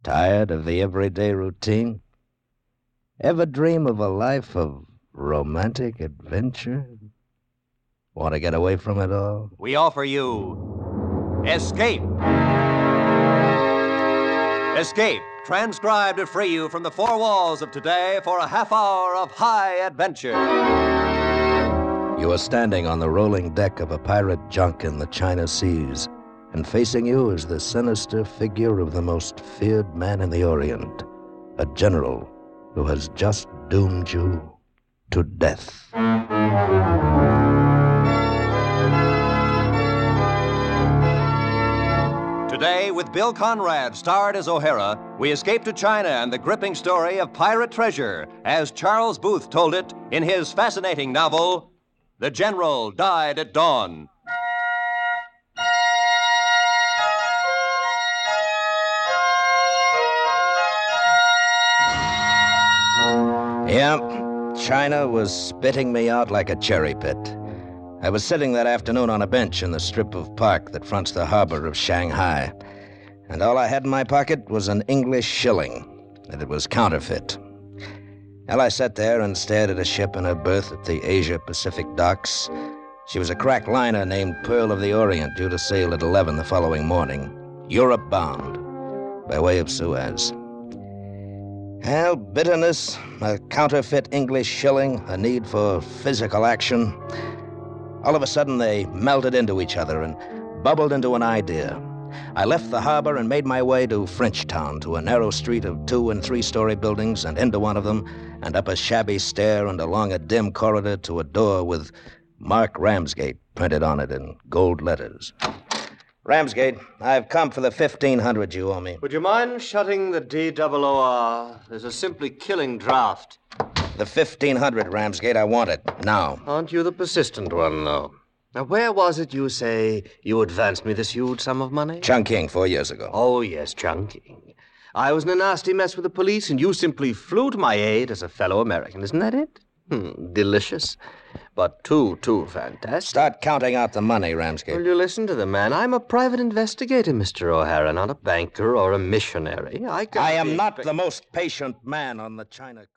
Tired of the everyday routine? Ever dream of a life of romantic adventure? Want to get away from it all? We offer you Escape. Escape, transcribed to free you from the four walls of today for a half hour of high adventure. You are standing on the rolling deck of a pirate junk in the China Seas, and facing you is the sinister figure of the most feared man in the Orient, a general who has just doomed you to death. Today, with Bill Conrad starred as O'Hara, we escape to China and the gripping story of pirate treasure, as Charles Booth told it in his fascinating novel, The General Died at Dawn. Yeah, China was spitting me out like a cherry pit. I was sitting that afternoon on a bench in the strip of park that fronts the harbor of Shanghai, and all I had in my pocket was an English shilling, and it was counterfeit. Well, I sat there and stared at a ship in her berth at the Asia-Pacific docks. She was a crack liner named Pearl of the Orient, due to sail at 11 the following morning, Europe-bound, by way of Suez. Well, bitterness, a counterfeit English shilling, a need for physical action. All of a sudden, they melted into each other and bubbled into an idea. I left the harbor and made my way to Frenchtown, to a narrow street of 2- and 3-story buildings, and into one of them, and up a shabby stair and along a dim corridor to a door with Mark Ramsgate printed on it in gold letters. Ramsgate, I've come for the 1,500 you owe me. Would you mind shutting the DOOR? There's a simply killing draft. The 1,500, Ramsgate, I want it, now. Aren't you the persistent one, though? Now, where was it you say you advanced me this huge sum of money? Chungking 4 years ago. Oh, yes, Chungking. I was in a nasty mess with the police, and you simply flew to my aid as a fellow American. Isn't that it? Delicious. But too fantastic. Start counting out the money, Ramsgate. Will you listen to the man? I'm a private investigator, Mr. O'Hara, not a banker or a missionary. I am not the most patient man on the China...